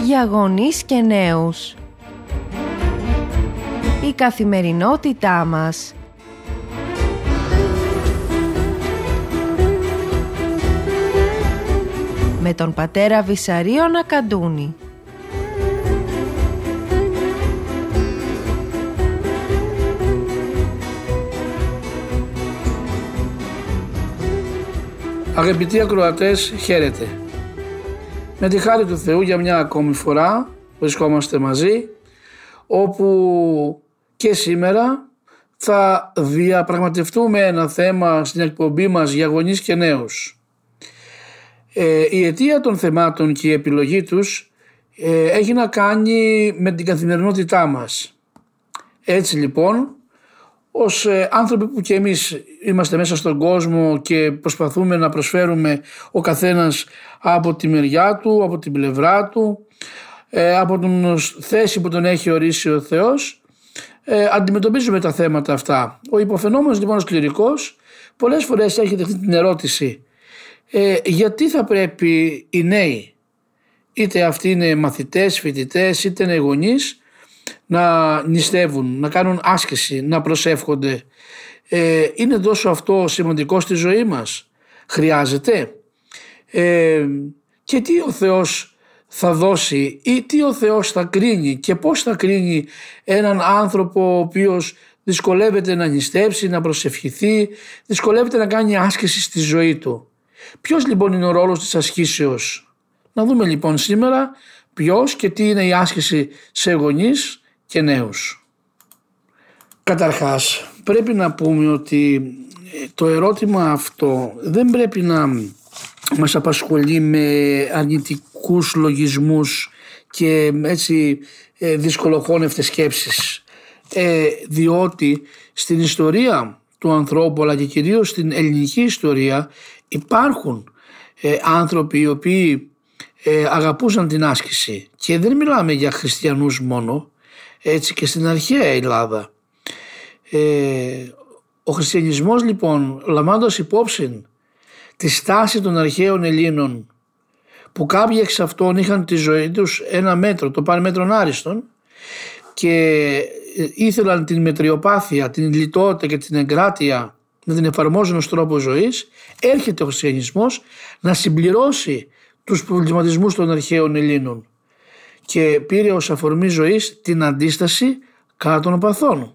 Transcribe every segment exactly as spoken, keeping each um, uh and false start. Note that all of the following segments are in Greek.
για γονείς και νέους. Η καθημερινότητά μας. Με τον πατέρα Βυσαρίωνα Καντούνη. Αγαπητοί ακροατές, χαίρετε. Με τη χάρη του Θεού για μια ακόμη φορά βρισκόμαστε μαζί, όπου και σήμερα θα διαπραγματευτούμε ένα θέμα στην εκπομπή μας για γονείς και νέους. Ε, η αιτία των θεμάτων και η επιλογή τους ε, έχει να κάνει με την καθημερινότητά μας. Έτσι λοιπόν, ως ε, άνθρωποι που και εμείς είμαστε μέσα στον κόσμο και προσπαθούμε να προσφέρουμε ο καθένας από τη μεριά του, από την πλευρά του, ε, από την θέση που τον έχει ορίσει ο Θεός, ε, αντιμετωπίζουμε τα θέματα αυτά. Ο υποφαινόμενος λοιπόν ως κληρικός πολλές φορές έχει δεχτεί την ερώτηση, ε, γιατί θα πρέπει οι νέοι, είτε αυτοί είναι μαθητές, φοιτητές, είτε είναι γονείς, να νηστεύουν, να κάνουν άσκηση, να προσεύχονται. Ε, είναι τόσο αυτό σημαντικό στη ζωή μας? Χρειάζεται? Ε, και τι ο Θεός θα δώσει ή τι ο Θεός θα κρίνει και πώς θα κρίνει έναν άνθρωπο ο οποίος δυσκολεύεται να νηστεύσει, να προσευχηθεί, δυσκολεύεται να κάνει άσκηση στη ζωή του? Ποιος λοιπόν είναι ο ρόλος της ασκήσεως? Να δούμε λοιπόν σήμερα ποιος και τι είναι η άσκηση σε γονείς και νέους. Καταρχάς πρέπει να πούμε ότι το ερώτημα αυτό δεν πρέπει να μας απασχολεί με αρνητικούς λογισμούς και έτσι δυσκολοχώνευτες σκέψεις, ε, διότι στην ιστορία του ανθρώπου αλλά και κυρίως στην ελληνική ιστορία υπάρχουν ε, άνθρωποι οι οποίοι ε, αγαπούσαν την άσκηση, και δεν μιλάμε για χριστιανούς μόνο, έτσι και στην αρχαία Ελλάδα. Ε, ο χριστιανισμός λοιπόν, λαμβάνοντας υπόψη τη στάση των αρχαίων Ελλήνων, που κάποιοι εξ αυτών είχαν τη ζωή τους ένα μέτρο, το παν μέτρον άριστον, και ήθελαν την μετριοπάθεια, την λιτότητα και την εγκράτεια να την εφαρμόζουν ως τρόπο ζωής, έρχεται ο χριστιανισμός να συμπληρώσει τους προβληματισμούς των αρχαίων Ελλήνων και πήρε ως αφορμή ζωής την αντίσταση κατά των παθών,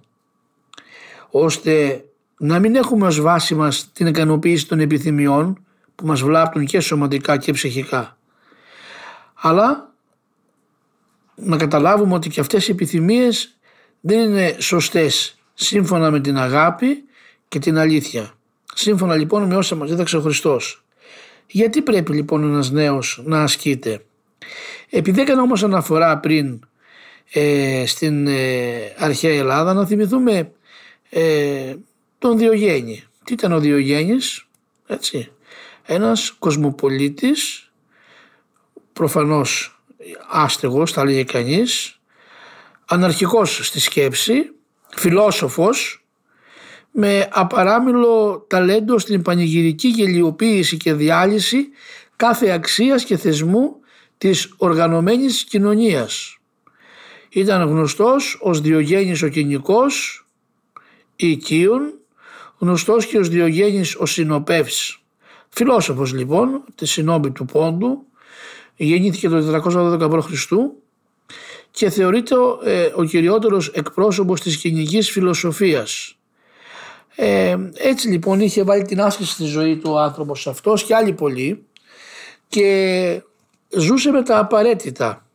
ώστε να μην έχουμε ως βάση μας την ικανοποίηση των επιθυμιών που μας βλάπτουν και σωματικά και ψυχικά, αλλά να καταλάβουμε ότι και αυτές οι επιθυμίες δεν είναι σωστές σύμφωνα με την αγάπη και την αλήθεια, σύμφωνα λοιπόν με όσα μας δίδαξε ο Χριστός. Γιατί πρέπει λοιπόν ένας νέος να ασκείται? Επειδή έκανα όμως αναφορά πριν ε, στην ε, αρχαία Ελλάδα, να θυμηθούμε ε, τον Διογέννη. Τι ήταν ο Διογέννης? Έτσι, ένας κοσμοπολίτης, προφανώς άστεγος θα λέγε κανείς, αναρχικός στη σκέψη, φιλόσοφος, με απαράμιλο ταλέντο στην πανηγυρική γελιοποίηση και διάλυση κάθε αξίας και θεσμού της οργανωμένης κοινωνίας. Ήταν γνωστός ως Διογέννης ο Κοινικός, οικείων, γνωστός και ως Διογέννης ο Συνοπεύς. Φιλόσοφος λοιπόν της Συνόμπη του Πόντου, γεννήθηκε το τετρακόσια δώδεκα π.Χ. και θεωρείται ε, ο κυριότερος εκπρόσωπος της κοινικής φιλοσοφίας. Ε, έτσι λοιπόν είχε βάλει την άσκηση στη ζωή του ο άνθρωπος αυτός και άλλοι πολλοί, και ζούσε με τα απαραίτητα.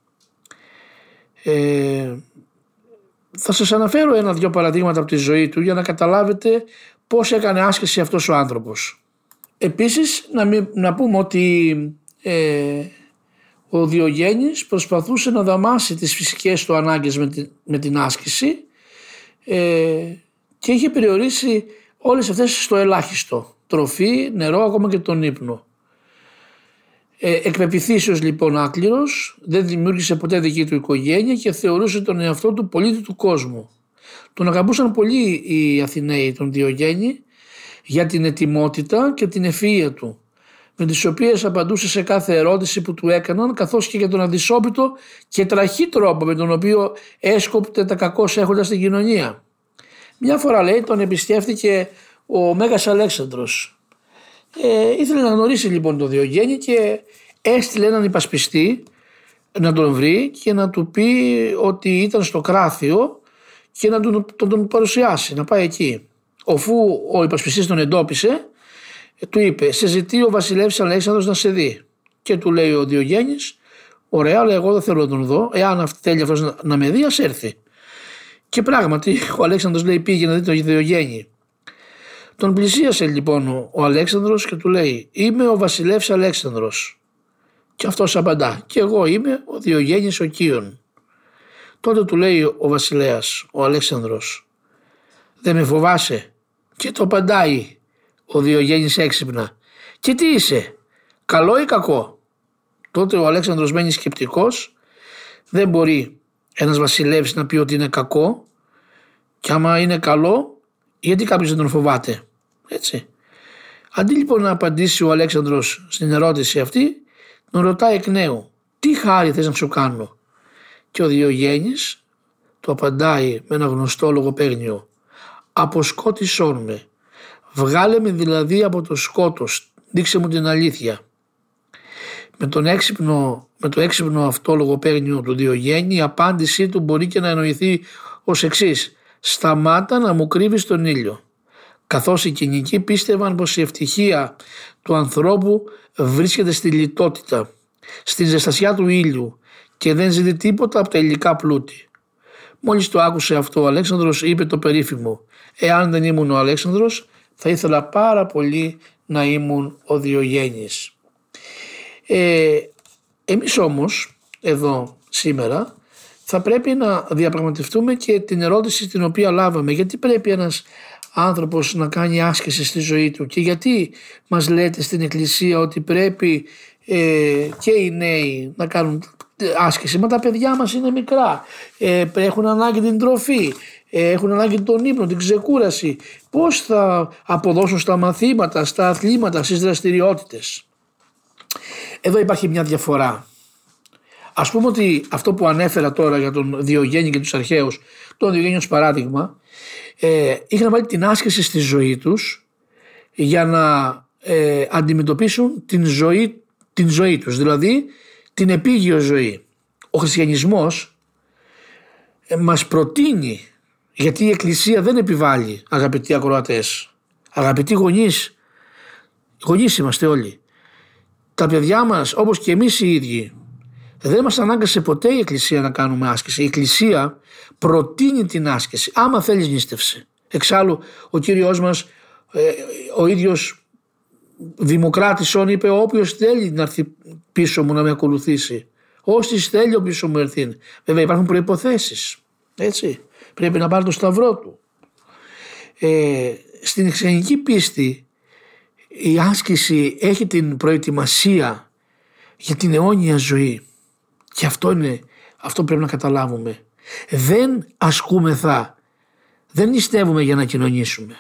Ε, θα σας αναφέρω ένα-δυο παραδείγματα από τη ζωή του για να καταλάβετε πώς έκανε άσκηση αυτός ο άνθρωπος. Επίσης να, μην, να πούμε ότι ε, ο Διογέννης προσπαθούσε να δαμάσει τις φυσικές του ανάγκες με την, με την άσκηση, ε, και είχε περιορίσει όλες αυτές στο ελάχιστο, τροφή, νερό, ακόμα και τον ύπνο. Ε, εκπεποιθήσεως λοιπόν άκληρος, δεν δημιούργησε ποτέ δική του οικογένεια και θεωρούσε τον εαυτό του πολίτη του κόσμου. Τον αγαπούσαν πολύ οι Αθηναίοι τον Διογέννη για την ετοιμότητα και την ευφυΐα του. με τις οποίες απαντούσε σε κάθε ερώτηση που του έκαναν, καθώς και για τον αδυσόπιτο και τραχή τρόπο με τον οποίο έσκοπτε τα κακώς έχοντα στην κοινωνία. Μια φορά, λέει, τον επισκέφθηκε ο Μέγας Αλέξανδρος. Ε, ήθελε να γνωρίσει λοιπόν τον Διογέννη και έστειλε έναν υπασπιστή να τον βρει και να του πει ότι ήταν στο Κράθιο και να τον, τον, τον παρουσιάσει, να πάει εκεί. Αφού ο υπασπιστής τον εντόπισε, του είπε: σε ζητεί ο βασιλεύς Αλέξανδρος να σε δει. Και του λέει ο Διογέννης: ωραία, αλλά εγώ δεν θέλω να τον δω. Εάν θέλει αυτός να, να με δει, ας έρθει. Και πράγματι ο Αλέξανδρος, λέει, πήγε να δει τον Διογέννη. Τον πλησίασε λοιπόν ο, ο Αλέξανδρος και του λέει: είμαι ο βασιλεύς Αλέξανδρος. Και αυτός απαντά: και εγώ είμαι ο Διογέννης ο Κύων. Τότε του λέει ο βασιλέας, ο Αλέξανδρος: δεν με φοβάσαι? Και το απαντάει ο Διογέννης έξυπνα: και τι είσαι, καλό ή κακό? Τότε ο Αλέξανδρος μένει σκεπτικός. Δεν μπορεί ένας βασιλεύς να πει ότι είναι κακό, και άμα είναι καλό, γιατί κάποιος δεν τον φοβάται, έτσι. Αντί λοιπόν να απαντήσει ο Αλέξανδρος στην ερώτηση αυτή, τον ρωτάει εκ νέου: τι χάρη θες να σου κάνω? Και ο Διογέννης του απαντάει με ένα γνωστό λογοπαίγνιο: αποσκότησόν με, βγάλε με δηλαδή από το σκότος, δείξε μου την αλήθεια. Με, τον έξυπνο, με το έξυπνο αυτό λογοπαίγνιο του Διογέννη, η απάντησή του μπορεί και να εννοηθεί ως εξής: σταμάτα να μου κρύβεις τον ήλιο. Καθώς οι κοινικοί πίστευαν πως η ευτυχία του ανθρώπου βρίσκεται στη λιτότητα, στην ζεστασιά του ήλιου και δεν ζητεί τίποτα από τα υλικά πλούτη. Μόλις το άκουσε αυτό, ο Αλέξανδρος είπε το περίφημο: εάν δεν ήμουν ο Αλέξανδρος, θα ήθελα πάρα πολύ να ήμουν ο Διογέννης. Ε, εμείς όμως εδώ σήμερα θα πρέπει να διαπραγματευτούμε και την ερώτηση την οποία λάβαμε: γιατί πρέπει ένας άνθρωπος να κάνει άσκηση στη ζωή του, και γιατί μας λέτε στην Εκκλησία ότι πρέπει ε, και οι νέοι να κάνουν άσκηση? Μα τα παιδιά μας είναι μικρά, ε, έχουν ανάγκη την τροφή, ε, έχουν ανάγκη τον ύπνο, την ξεκούραση. Πώς θα αποδώσουν στα μαθήματα, στα αθλήματα, στις δραστηριότητες? Εδώ υπάρχει μια διαφορά. Ας πούμε ότι αυτό που ανέφερα τώρα για τον Διογέννη και τους αρχαίους, τον Διογέννη ως παράδειγμα, ε, είχαν βάλει την άσκηση στη ζωή τους για να ε, αντιμετωπίσουν την ζωή, την ζωή τους, δηλαδή την επίγειο ζωή. Ο χριστιανισμός ε, μας προτείνει, γιατί η Εκκλησία δεν επιβάλλει, αγαπητοί ακροατές, αγαπητοί γονείς, γονείς είμαστε όλοι, τα παιδιά μας όπως και εμείς οι ίδιοι, δεν μας ανάγκασε ποτέ η Εκκλησία να κάνουμε άσκηση. Η Εκκλησία προτείνει την άσκηση. Άμα θέλεις, νίστευσε. Εξάλλου ο Κύριος μας, ε, ο ίδιος δημοκράτησον, είπε: όποιος θέλει να έρθει πίσω μου να με ακολουθήσει, όσοι θέλει ο πίσω μου έρθει. Βέβαια υπάρχουν προϋποθέσεις, έτσι. Πρέπει να πάρει το σταυρό του. Ε, στην χριστιανική πίστη η άσκηση έχει την προετοιμασία για την αιώνια ζωή. Και αυτό είναι, αυτό πρέπει να καταλάβουμε. Δεν ασκούμεθα, δεν νηστεύουμε για να κοινωνήσουμε.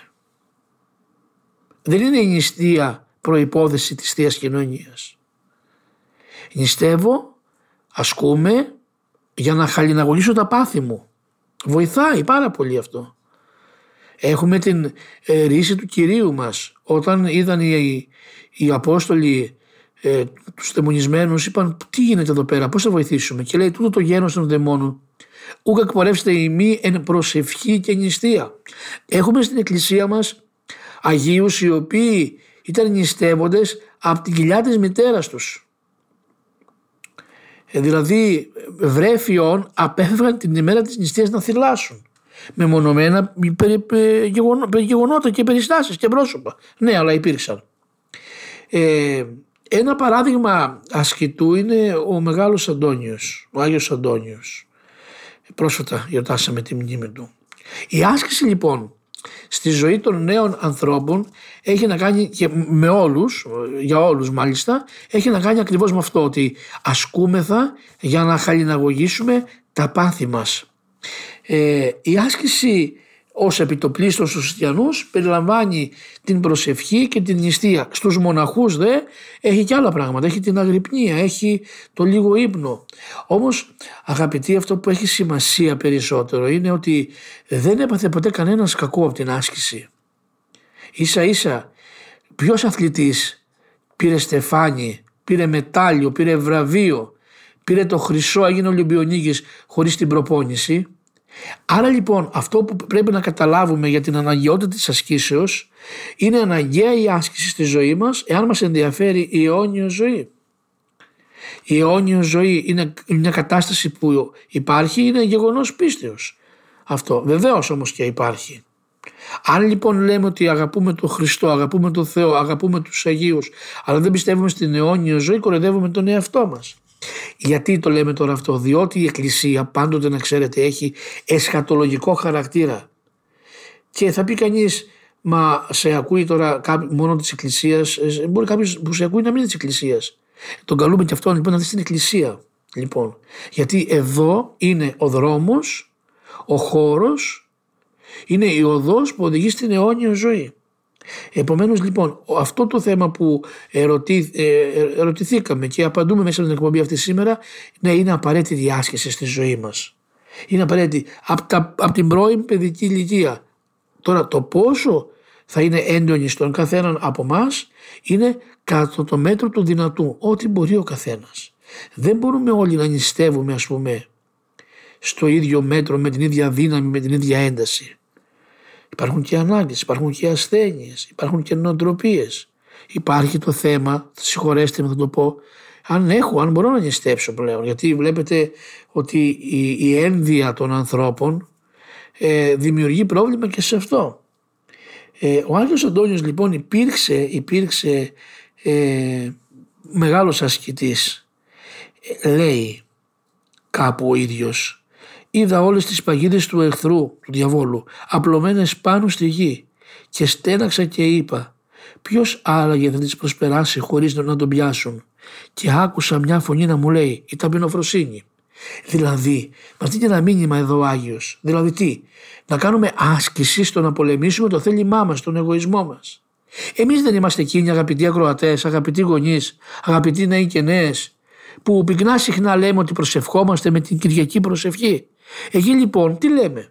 Δεν είναι η νηστεία προϋπόθεση της Θείας Κοινωνίας. Νηστεύω, ασκούμε για να χαλιναγωγήσω τα πάθη μου. Βοηθάει πάρα πολύ αυτό. Έχουμε την ε, ρίση του Κυρίου μας. Όταν είδαν οι, οι Απόστολοι ε, τους δαιμονισμένους, είπαν: τι γίνεται εδώ πέρα, πώς θα βοηθήσουμε? Και λέει: τούτο το γένος των δαιμόνων ούκ εκπορεύσετε ημί εν προσευχή και νηστεία. Έχουμε στην Εκκλησία μας Αγίους οι οποίοι ήταν νηστεύοντες από την κοιλιά της μητέρας τους. Ε, δηλαδή βρέφιον απέφευγαν την ημέρα της νηστείας να θυλάσουν με μονομένα γεγονότα και περιστάσεις και πρόσωπα. Ναι, αλλά υπήρξαν. Ε, ένα παράδειγμα ασκητού είναι ο Μεγάλος Αντώνιος, ο Άγιος Αντώνιος. Πρόσφατα γιορτάσαμε τη μνήμη του. Η άσκηση λοιπόν στη ζωή των νέων ανθρώπων έχει να κάνει, και με όλους, για όλους μάλιστα, έχει να κάνει ακριβώς με αυτό, ότι ασκούμεθα για να χαλιναγωγήσουμε τα πάθη μας. Ε, η άσκηση ως επιτοπλίστων στους χριστιανούς περιλαμβάνει την προσευχή και την νηστεία. Στους μοναχούς δε έχει και άλλα πράγματα, έχει την αγρυπνία, έχει το λίγο ύπνο. Όμως αγαπητοί, αυτό που έχει σημασία περισσότερο είναι ότι δεν έπαθε ποτέ κανένας κακό από την άσκηση. Ίσα ίσα ποιος αθλητής πήρε στεφάνι, πήρε μετάλλιο, πήρε βραβείο, πήρε το χρυσό, έγινε Ολυμπιονίκης χωρίς την προπόνηση? Άρα λοιπόν αυτό που πρέπει να καταλάβουμε για την αναγκαιότητα της ασκήσεως είναι αναγκαία η άσκηση στη ζωή μας εάν μας ενδιαφέρει η αιώνια ζωή. Η αιώνια ζωή είναι μια κατάσταση που υπάρχει, είναι γεγονός πίστεως. Αυτό βεβαίως όμως και υπάρχει. Αν λοιπόν λέμε ότι αγαπούμε τον Χριστό, αγαπούμε τον Θεό, αγαπούμε τους Αγίους, αλλά δεν πιστεύουμε στην αιώνια ζωή, κοροϊδεύουμε τον εαυτό μας. Γιατί το λέμε τώρα αυτό? Διότι η Εκκλησία πάντοτε, να ξέρετε, έχει εσχατολογικό χαρακτήρα. Και θα πει κανείς, μα σε ακούει τώρα μόνο της Εκκλησίας? Μπορεί κάποιος που σε ακούει να μην είναι της Εκκλησίας. Τον καλούμε και αυτόν λοιπόν να δει στην Εκκλησία. Λοιπόν, γιατί εδώ είναι ο δρόμος, ο χώρος, είναι η οδός που οδηγεί στην αιώνια ζωή. Επομένως λοιπόν αυτό το θέμα που ερωτή, ε, ερωτηθήκαμε και απαντούμε μέσα στην εκπομπή αυτή σήμερα, ναι, είναι απαραίτητη η άσκηση στη ζωή μας. Είναι απαραίτητη από, τα, από την πρώην παιδική ηλικία. Τώρα το πόσο θα είναι έντονη στον καθέναν από εμάς είναι κατά το μέτρο του δυνατού, ό,τι μπορεί ο καθένας. Δεν μπορούμε όλοι να νηστεύουμε, ας πούμε, στο ίδιο μέτρο, με την ίδια δύναμη, με την ίδια ένταση. Υπάρχουν και ανάγκες, υπάρχουν και ασθένειες, υπάρχουν και νοοτροπίες. Υπάρχει το θέμα, συγχωρέστε με θα το πω, αν έχω, αν μπορώ να νηστεύσω πλέον. Γιατί βλέπετε ότι η, η ένδυα των ανθρώπων ε, δημιουργεί πρόβλημα και σε αυτό. Ε, ο Άγιος Αντώνιος λοιπόν υπήρξε, υπήρξε ε, μεγάλος ασκητής. Ε, λέει κάπου ο ίδιος: είδα όλες τις παγίδες του εχθρού, του διαβόλου, απλωμένες πάνω στη γη και στέναξα και είπα, ποιος άραγε θα τις προσπεράσει χωρίς να τον πιάσουν? Και άκουσα μια φωνή να μου λέει, η ταπεινοφροσύνη. Δηλαδή, μας δίνει ένα μήνυμα εδώ ο Άγιος. Δηλαδή τι? Να κάνουμε άσκηση στο να πολεμήσουμε το θέλημά μας, τον εγωισμό μας. Εμείς δεν είμαστε εκείνοι, αγαπητοί ακροατές, αγαπητοί γονείς, αγαπητοί νέοι και νέες, που πυκνά συχνά λέμε ότι προσευχόμαστε με την Κυριακή προσευχή. Εκεί λοιπόν τι λέμε?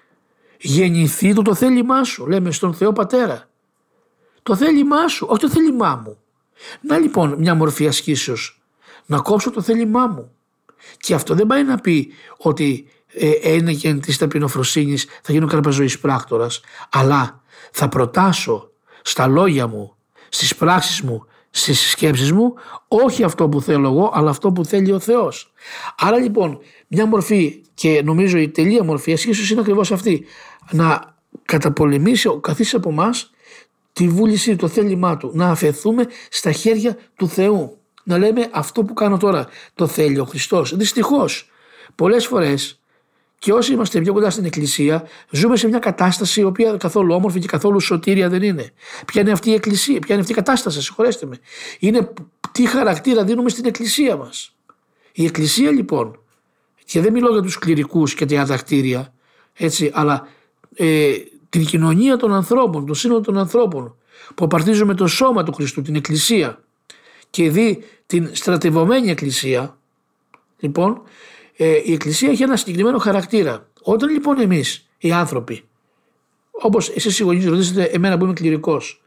Γεννηθεί το, το θέλημά σου, λέμε στον Θεό Πατέρα. Το θέλημά σου, όχι το θέλημά μου. Να λοιπόν μια μορφή ασκήσεως, να κόψω το θέλημά μου. Και αυτό δεν πάει να πει ότι ε, ένεγεν της ταπεινοφροσύνης θα γίνω καρπαζοής πράκτορας, αλλά θα προτάσω στα λόγια μου, στις πράξεις μου, στις σκέψεις μου, όχι αυτό που θέλω εγώ, αλλά αυτό που θέλει ο Θεός. Άρα λοιπόν μια μορφή, και νομίζω η τελεία μορφή ασκήσεως είναι ακριβώς αυτή, να καταπολεμήσει ο καθής από εμάς τη βούληση, το θέλημά του, να αφαιθούμε στα χέρια του Θεού. Να λέμε αυτό που κάνω τώρα το θέλει ο Χριστός. Δυστυχώς πολλές φορές, και όσοι είμαστε πιο κοντά στην Εκκλησία, ζούμε σε μια κατάσταση η οποία καθόλου όμορφη και καθόλου σωτήρια δεν είναι. Ποια είναι αυτή η Εκκλησία, ποια είναι αυτή η κατάσταση, συγχωρέστε με. Είναι τι χαρακτήρα δίνουμε στην Εκκλησία μας. Η Εκκλησία λοιπόν, και δεν μιλώ για τους κληρικούς και τα δακτήρια, έτσι, αλλά ε, την κοινωνία των ανθρώπων, το σύνολο των ανθρώπων που απαρτίζουμε το σώμα του Χριστού, την Εκκλησία, και δει την στρατευωμένη Εκκλησία, λοιπόν, ε, η Εκκλησία έχει ένα συγκεκριμένο χαρακτήρα. Όταν λοιπόν εμείς οι άνθρωποι, όπως εσείς οι γονείς ρωτήσετε εμένα που είμαι κληρικός,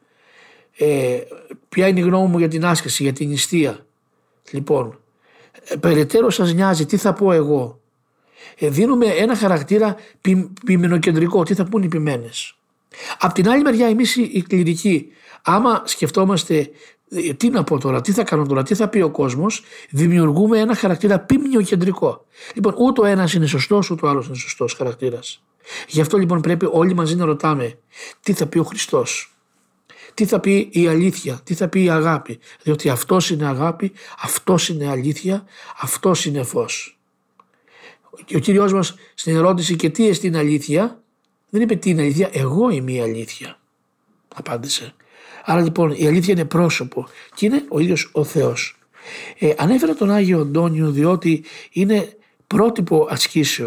ε, ποια είναι η γνώμη μου για την άσκηση, για την νηστεία, λοιπόν, ε, περαιτέρω σας νοιάζει τι θα πω εγώ. Ε, δίνουμε ένα χαρακτήρα ποι, ποιμενοκεντρικό, τι θα πούν οι ποιμένες. Απ' την άλλη μεριά εμείς οι, οι κληρικοί, άμα σκεφτόμαστε τι να πω τώρα, τι θα κάνω τώρα, τι θα πει ο κόσμος, δημιουργούμε ένα χαρακτήρα ποιμνιοκεντρικό. Λοιπόν, ούτε ο ένας είναι σωστός, ούτε ο άλλος είναι σωστός χαρακτήρας. Γι' αυτό λοιπόν πρέπει όλοι μαζί να ρωτάμε τι θα πει ο Χριστός, τι θα πει η αλήθεια, τι θα πει η αγάπη. Διότι αυτός είναι αγάπη, αυτός είναι αλήθεια, αυτός είναι φως. Και ο Κύριος μας στην ερώτηση και τι εστίν αλήθεια, δεν είπε τι είναι αλήθεια, εγώ είμαι η αλήθεια, απάντησε. Άρα λοιπόν η αλήθεια είναι πρόσωπο και είναι ο ίδιος ο Θεός. Ε, ανέφερα τον Άγιο Αντώνιο διότι είναι πρότυπο ασκήσεως.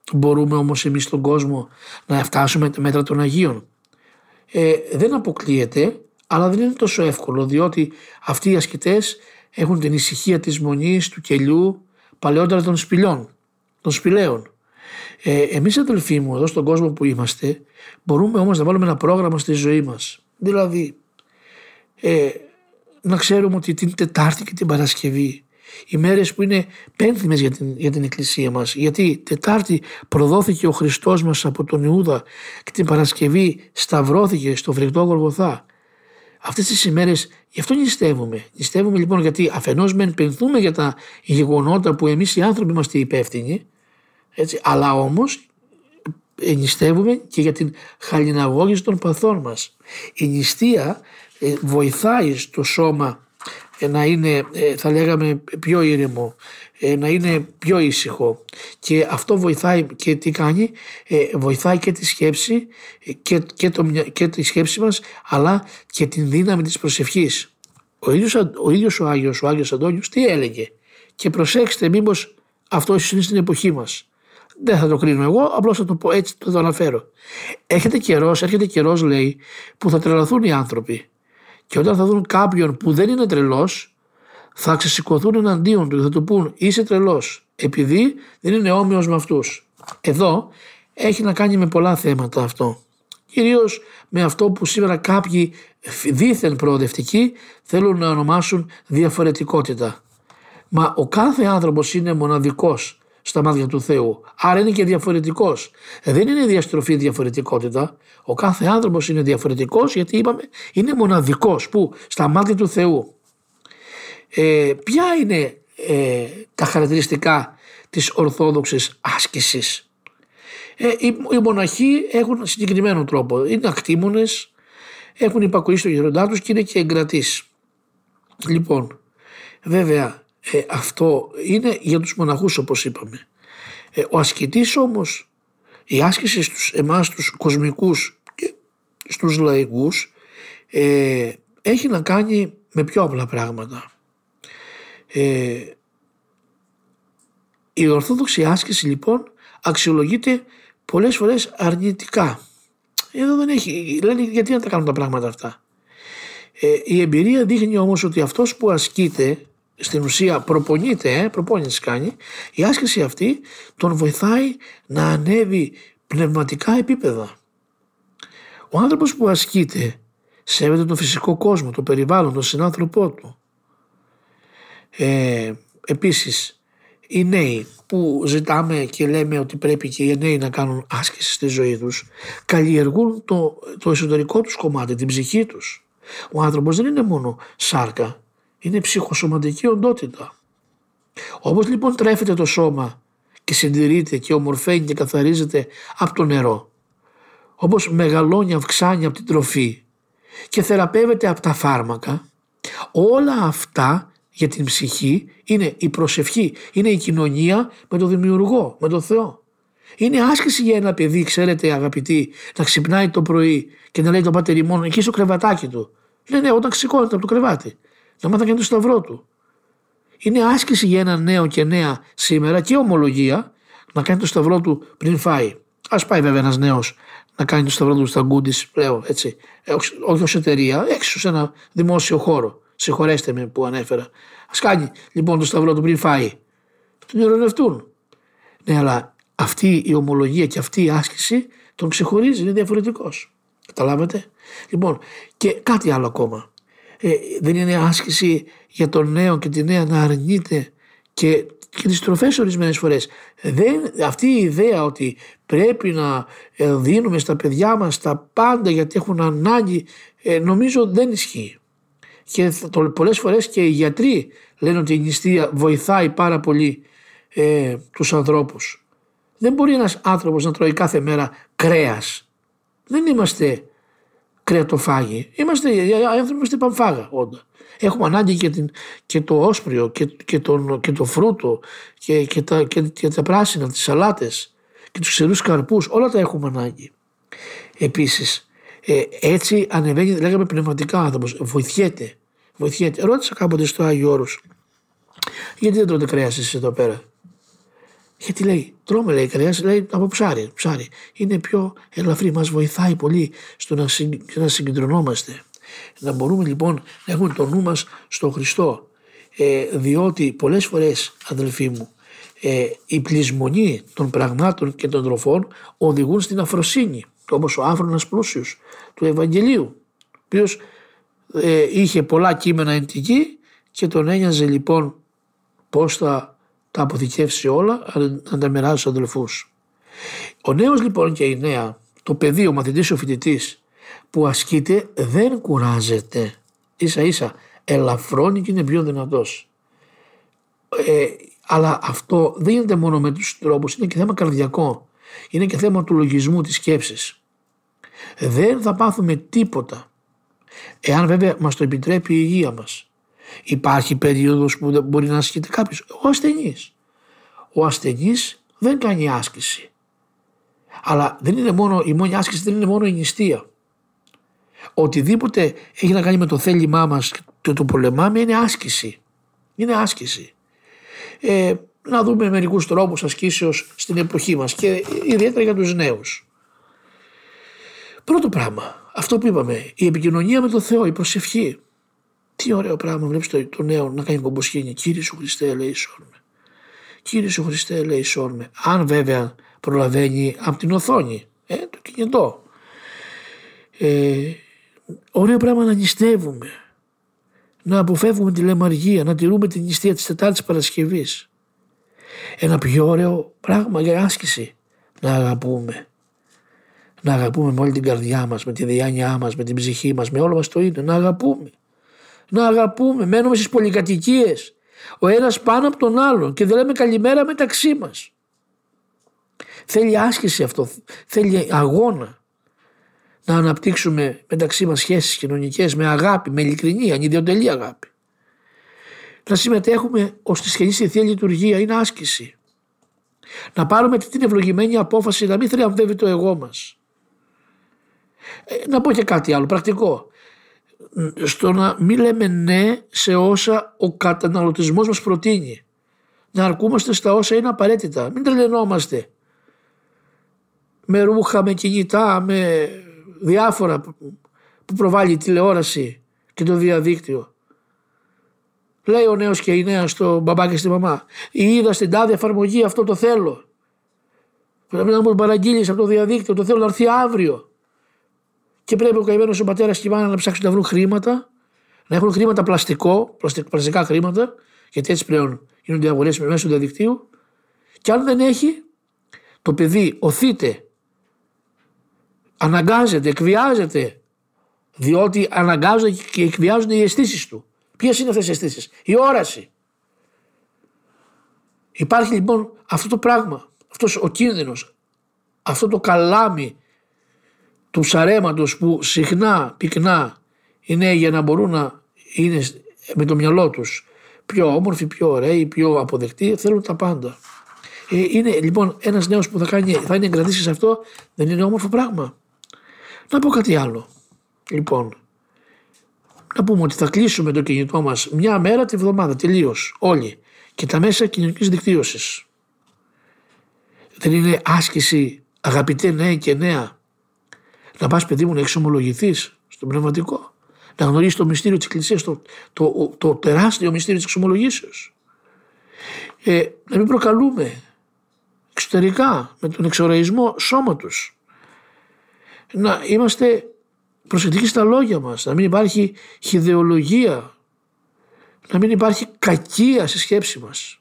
Μπορούμε όμως εμείς στον κόσμο να φτάσουμε τα μέτρα των Αγίων? Ε, δεν αποκλείεται, αλλά δεν είναι τόσο εύκολο, διότι αυτοί οι ασκητές έχουν την ησυχία της μονής, του κελιού, παλαιότερα των σπηλιών, των σπηλαίων. Ε, εμείς αδελφοί μου εδώ στον κόσμο που είμαστε μπορούμε όμως να βάλουμε ένα πρόγραμμα στη ζωή μας. Δηλαδή ε, να ξέρουμε ότι την Τετάρτη και την Παρασκευή, οι μέρες που είναι πένθυμες για την, για την Εκκλησία μας, γιατί Τετάρτη προδόθηκε ο Χριστός μας από τον Ιούδα και την Παρασκευή σταυρώθηκε στο φρικτό Γολγοθά. Αυτές τις ημέρες γι' αυτό νηστεύουμε. Νηστεύουμε λοιπόν γιατί αφενός μεν πενθούμε για τα γεγονότα που εμείς οι άνθρωποι είμαστε υπεύθυνοι, έτσι, αλλά όμως νηστεύουμε και για την χαλιναγώγηση των παθών μας. Η νηστεία ε, βοηθάει στο σώμα ε, να είναι ε, θα λέγαμε πιο ήρεμο, ε, να είναι πιο ήσυχο, και αυτό βοηθάει και τι κάνει, ε, βοηθάει και τη σκέψη και, και, το, και τη σκέψη μας, αλλά και την δύναμη της προσευχής. Ο ίδιος ο, ίδιος ο Άγιος, ο Άγιος Αντώνιος τι έλεγε, και προσέξτε μήπως αυτό ίσως είναι στην εποχή μας. Δεν θα το κρίνω εγώ, απλώς θα το πω έτσι, το, το αναφέρω. Έρχεται καιρός, έρχεται καιρός λέει, που θα τρελαθούν οι άνθρωποι, και όταν θα δουν κάποιον που δεν είναι τρελός θα ξεσηκωθούν εναντίον του και θα του πούν είσαι τρελός, επειδή δεν είναι όμοιος με αυτούς. Εδώ έχει να κάνει με πολλά θέματα αυτό. Κυρίως με αυτό που σήμερα κάποιοι δήθεν προοδευτικοί θέλουν να ονομάσουν διαφορετικότητα. Μα ο κάθε άνθρωπος είναι μοναδικός στα μάτια του Θεού, άρα είναι και διαφορετικός. Δεν είναι διαστροφή διαφορετικότητα. Ο κάθε άνθρωπος είναι διαφορετικός, γιατί είπαμε είναι μοναδικός, που στα μάτια του Θεού. Ε, ποια είναι ε, τα χαρακτηριστικά της ορθόδοξης άσκησης? Ε, οι, οι μοναχοί έχουν συγκεκριμένο τρόπο. Είναι ακτήμονες, έχουν υπακοή στο γέροντά τους και είναι και εγκρατείς. Λοιπόν, βέβαια ε, αυτό είναι για τους μοναχούς όπως είπαμε. Ε, ο ασκητής όμως, η άσκηση στους εμάς τους κοσμικούς και στους λαϊκούς ε, έχει να κάνει με πιο απλά πράγματα. Ε, η ορθόδοξη άσκηση λοιπόν αξιολογείται πολλές φορές αρνητικά. Εδώ δεν έχει, λένε γιατί να τα κάνουν τα πράγματα αυτά. Ε, η εμπειρία δείχνει όμως ότι αυτός που ασκείται στην ουσία προπονείται, ε, προπόνηση κάνει, η άσκηση αυτή τον βοηθάει να ανέβει πνευματικά επίπεδα. Ο άνθρωπος που ασκείται σέβεται τον φυσικό κόσμο, το περιβάλλον, τον συνάνθρωπό του. Ε, επίσης οι νέοι που ζητάμε και λέμε ότι πρέπει και οι νέοι να κάνουν άσκηση στη ζωή τους, καλλιεργούν το, το εσωτερικό τους κομμάτι, την ψυχή τους. Ο άνθρωπος δεν είναι μόνο σάρκα, είναι ψυχοσωματική οντότητα. Όπως λοιπόν τρέφεται το σώμα και συντηρείται και ομορφαίνει και καθαρίζεται από το νερό, όπως μεγαλώνει, αυξάνει από την τροφή και θεραπεύεται από τα φάρμακα, όλα αυτά για την ψυχή είναι η προσευχή, είναι η κοινωνία με τον Δημιουργό, με τον Θεό. Είναι άσκηση για ένα παιδί, ξέρετε αγαπητοί, να ξυπνάει το πρωί και να λέει το Πάτερ ημών εκεί στο κρεβατάκι του. Λέει ναι, όταν σηκώνεται από το κρεβάτι, να μάθει να κάνει το σταυρό του. Είναι άσκηση για ένα νέο και νέα σήμερα και ομολογία να κάνει το σταυρό του πριν φάει. Ας πάει βέβαια ένας νέος να κάνει το σταυρό του στα γκούντις πλέον, έτσι, όχι ως εταιρεία, έξω σε ένα δημόσιο χώρο. Συγχωρέστε με που ανέφερα. Ας κάνει λοιπόν το σταυρό του πριν φάει. Τον ειρωνευτούν. Ναι, αλλά αυτή η ομολογία και αυτή η άσκηση τον ξεχωρίζει, είναι διαφορετικός. Καταλάβατε. Λοιπόν, και κάτι άλλο ακόμα. Ε, δεν είναι άσκηση για τον νέο και τη νέα να αρνείται και, και τις τροφές ορισμένες φορές. Δεν, αυτή η ιδέα ότι πρέπει να ε, δίνουμε στα παιδιά μας τα πάντα γιατί έχουν ανάγκη, ε, νομίζω δεν ισχύει. Και το, πολλές φορές και οι γιατροί λένε ότι η νηστεία βοηθάει πάρα πολύ ε, τους ανθρώπους. Δεν μπορεί ένας άνθρωπος να τρώει κάθε μέρα κρέας. Δεν είμαστε κρεατοφάγοι. Είμαστε άνθρωποι, είμαστε παμφάγα όντα. Έχουμε ανάγκη και, την, και το όσπριο και, και, τον, και το φρούτο και, και, τα, και, και τα πράσινα, τις σαλάτες και τους ξερούς καρπούς. Όλα τα έχουμε ανάγκη. Επίσης, Ε, έτσι ανεβαίνει, λέγαμε πνευματικά άνθρωπος, βοηθιέται, βοηθιέται. Ρώτησα κάποτε στο Άγιο Όρος, γιατί δεν τρώτε κρέας εσείς εδώ πέρα? Γιατί λέει, τρώμε, λέει, κρέας, λέει, από ψάρι, ψάρι. Είναι πιο ελαφρύ, μας βοηθάει πολύ στο να, συν, να συγκεντρωνόμαστε. Να μπορούμε λοιπόν να έχουμε το νου μας στον Χριστό. Ε, διότι πολλές φορές, αδελφοί μου, ε, η πλεισμονή των πραγμάτων και των τροφών οδηγούν στην αφροσύνη. Όπως ο άφρονας πλούσιος του Ευαγγελίου, ο οποίος ε, είχε πολλά κείμενα εν τη γη και τον ένοιαζε λοιπόν πώς θα τα αποθηκεύσει όλα, να τα μοιράσει στους αδελφούς. Ο νέος λοιπόν και η νέα, το παιδί, ο μαθητής, ο φοιτητής που ασκείται δεν κουράζεται, ίσα ίσα ελαφρώνει και είναι πιο δυνατός. Ε, αλλά αυτό δεν γίνεται μόνο με τους τρόπους, είναι και θέμα καρδιακό, είναι και θέμα του λογισμού, της σκέψης. Δεν θα πάθουμε τίποτα, εάν βέβαια μας το επιτρέπει η υγεία μας. Υπάρχει περίοδος που μπορεί να ασκείται κάποιος, ο ασθενής. Ο ασθενής δεν κάνει άσκηση. Αλλά δεν είναι μόνο, η μόνη άσκηση δεν είναι μόνο η νηστεία. Οτιδήποτε έχει να κάνει με το θέλημά μας και το πολεμάμε είναι άσκηση. Είναι άσκηση. Ε, να δούμε μερικούς τρόπους ασκήσεως στην εποχή μας και ιδιαίτερα για τους νέους. Πρώτο πράγμα, αυτό που είπαμε, η επικοινωνία με τον Θεό, η προσευχή. Τι ωραίο πράγμα, βλέπεις το, το νέο να κάνει κομποσχήνη. Κύριε Σου Χριστέ, ελέησόν με. Κύριε Σου Χριστέ, ελέησόν με. Αν βέβαια προλαβαίνει από την οθόνη, ε, το κινητό. Ε, ωραίο πράγμα να νηστεύουμε. Να αποφεύγουμε τη λαιμαργία, να τηρούμε την νηστεία της Τετάρτης Παρασκευής. Ένα πιο ωραίο πράγμα για άσκηση. Να αγαπούμε. Να αγαπούμε με όλη την καρδιά μας, με τη διάνοιά μας, με την ψυχή μας, με όλο μας το είναι. Να αγαπούμε. Να αγαπούμε. Μένουμε στις πολυκατοικίες. Ο ένας πάνω από τον άλλον και δεν λέμε καλημέρα μεταξύ μας. Θέλει άσκηση αυτό. Θέλει αγώνα. Να αναπτύξουμε μεταξύ μας σχέσεις κοινωνικές με αγάπη, με ειλικρινή, ανιδιοτελή αγάπη. Να συμμετέχουμε ως τη σχεδή στη Θεία Λειτουργία είναι άσκηση. Να πάρουμε την ευλογημένη απόφαση να μην θριαμβεύει το εγώ μας. Ε, να πω και κάτι άλλο πρακτικό. Στο να μην λέμε ναι σε όσα ο καταναλωτισμός μας προτείνει. Να αρκούμαστε στα όσα είναι απαραίτητα. Μην τρελαινόμαστε με ρούχα, με κινητά, με διάφορα που προβάλλει η τηλεόραση και το διαδίκτυο. Λέει ο νέος και η νέα στο μπαμπά και στη μαμά, είδα στην τάδε εφαρμογή, αυτό το θέλω. Πρέπει να μου παραγγείλεις από το διαδίκτυο, το θέλω να έρθει αύριο. Και πρέπει ο καημένος ο πατέρας και η μάνα να ψάξουν να βρουν χρήματα, να έχουν χρήματα πλαστικό, πλαστικά χρήματα, γιατί έτσι πλέον γίνονται αγορές μέσω του διαδικτύου. Και αν δεν έχει, το παιδί οθείται, αναγκάζεται, εκβιάζεται, διότι αναγκάζονται και εκβιάζονται οι αισθήσεις του. Ποιες είναι αυτές οι αισθήσεις? Η όραση. Υπάρχει λοιπόν αυτό το πράγμα, αυτός ο κίνδυνος, αυτό το καλάμι του ψαρέματος που συχνά, πυκνά είναι για να μπορούν να είναι με το μυαλό τους πιο όμορφοι, πιο ωραίοι, πιο αποδεκτοί, θέλουν τα πάντα. Ε, είναι λοιπόν ένας νέος που θα, κάνει, θα είναι εγκρατήσει σε αυτό, δεν είναι όμορφο πράγμα? Να πω κάτι άλλο. Λοιπόν, να πούμε ότι θα κλείσουμε το κινητό μας μια μέρα τη βδομάδα τελείως όλοι και τα μέσα κοινωνικής δικτύωσης. Δεν είναι άσκηση, αγαπητέ νέοι και νέα, να πας παιδί μου να εξομολογηθείς στο πνευματικό, να γνωρίσεις το μυστήριο της Εκκλησίας, το, το, το, το τεράστιο μυστήριο της εξομολογήσεως. Ε, να μην προκαλούμε εξωτερικά με τον εξοραϊσμό σώματος. Να είμαστε προσεκτικοί στα λόγια μας, να μην υπάρχει χυδαιολογία, να μην υπάρχει κακία στη σκέψη μας.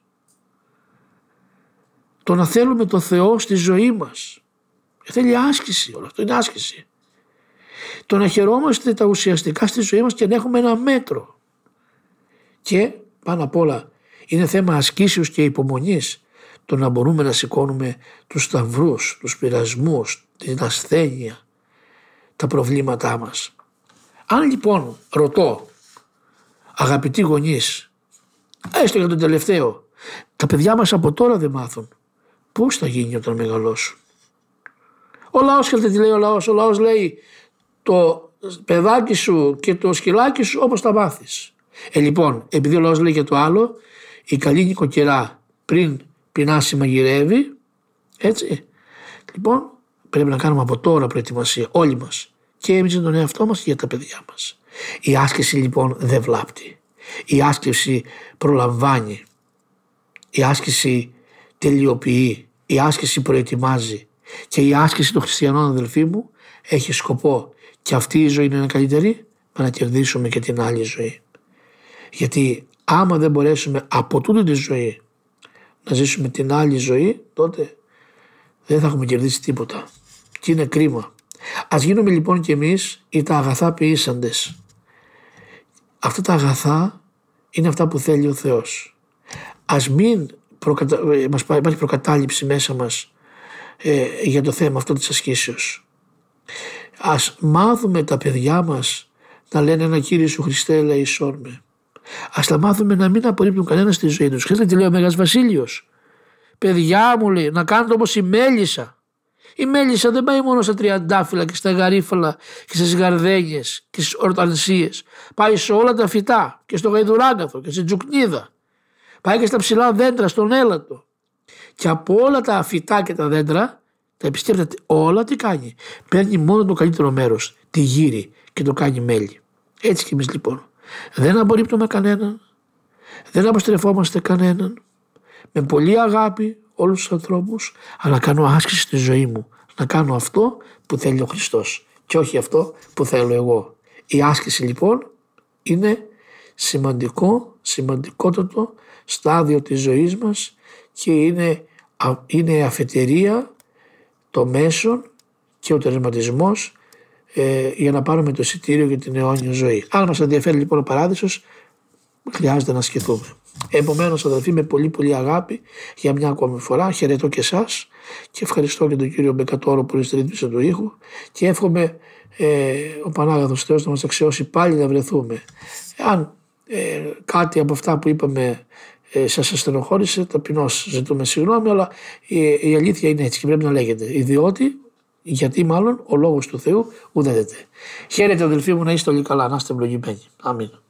Το να θέλουμε το Θεό στη ζωή μας. Θέλει άσκηση, όλο αυτό είναι άσκηση. Το να χαιρόμαστε τα ουσιαστικά στη ζωή μας και να έχουμε ένα μέτρο. Και πάνω απ' όλα είναι θέμα ασκήσεως και υπομονής το να μπορούμε να σηκώνουμε τους σταυρούς, τους πειρασμούς, την ασθένεια, τα προβλήματά μας. Αν λοιπόν ρωτώ, αγαπητοί γονείς, έστω για τον τελευταίο, τα παιδιά μας από τώρα δεν μάθουν, πώς θα γίνει όταν μεγαλώσουν? Ο λαός, ξέρετε τι λέει ο λαός? Ο λαός λέει το παιδάκι σου και το σκυλάκι σου όπως τα μάθεις. Ε λοιπόν, επειδή ο λαός λέει και το άλλο, η καλή νοικοκυρά πριν πεινάσει μαγειρεύει. Έτσι. Λοιπόν, πρέπει να κάνουμε από τώρα προετοιμασία όλοι μας. Και εμείς για τον εαυτό μας και για τα παιδιά μας. Η άσκηση λοιπόν δεν βλάπτει. Η άσκηση προλαμβάνει. Η άσκηση τελειοποιεί. Η άσκηση προετοιμάζει. Και η άσκηση των χριστιανών, αδελφοί μου, έχει σκοπό. Και αυτή η ζωή είναι καλύτερη, με να κερδίσουμε και την άλλη ζωή. Γιατί άμα δεν μπορέσουμε από τούτη τη ζωή να ζήσουμε την άλλη ζωή, τότε δεν θα έχουμε κερδίσει τίποτα. Και είναι κρίμα. Ας γίνουμε λοιπόν κι εμείς οι τα αγαθά ποιήσαντες. Αυτά τα αγαθά είναι αυτά που θέλει ο Θεός. Ας μην προκατα... μας υπάρχει προκατάληψη μέσα μας ε, για το θέμα αυτό της ασκήσεως. Ας μάθουμε τα παιδιά μας να λένε ένα Κύριε Σου Χριστέ ελεησόν με. Ας τα μάθουμε να μην απορρίπτουν κανένα στη ζωή τους. Ξέρετε τι λέει ο Μέγας Βασίλειος? Παιδιά μου, λέει, να κάνετε όπως η μέλισσα. Η μέλισσα δεν πάει μόνο στα τριαντάφυλλα και στα γαρίφαλα και στις γαρδένιες και στις ορτανσίες. Πάει σε όλα τα φυτά και στο γαϊδουράκαθο και στην τζουκνίδα. Πάει και στα ψηλά δέντρα, στον έλατο. Και από όλα τα φυτά και τα δέντρα, τα επισκέπτεται όλα, τι κάνει? Παίρνει μόνο το καλύτερο μέρος, τη γύρι, και το κάνει μέλι. Έτσι κι εμείς λοιπόν. Δεν απορρίπτουμε κανέναν, δεν αποστρεφόμαστε κανέναν. Με πολλή αγάπη όλους τους ανθρώπους, αλλά κάνω άσκηση στη ζωή μου. Να κάνω αυτό που θέλει ο Χριστός και όχι αυτό που θέλω εγώ. Η άσκηση λοιπόν είναι σημαντικό, σημαντικότατο στάδιο της ζωής μας και είναι, είναι αφετηρία, το μέσον και ο τερματισμός ε, για να πάρουμε το εισιτήριο για την αιώνια ζωή. Αν μας ενδιαφέρει λοιπόν ο παράδεισος, χρειάζεται να ασκηθούμε. Επομένως, αδελφοί, με πολύ πολύ αγάπη για μια ακόμη φορά χαιρετώ και εσάς και ευχαριστώ και τον κύριο Μπεκατόρο που είναι στη ρύθμιση του ήχου και εύχομαι ε, ο Πανάγαθος Θεός να μας αξιώσει πάλι να βρεθούμε. Αν ε, κάτι από αυτά που είπαμε ε, σας ασθενοχώρησε, ταπεινώς ζητούμε συγγνώμη, αλλά η, η αλήθεια είναι έτσι και πρέπει να λέγεται. Διότι, γιατί μάλλον ο λόγος του Θεού ουδέδεται. Χαίρετε αδελφοί μου, να είστε όλοι καλά, να είστε ευλογημένοι. Αμήν.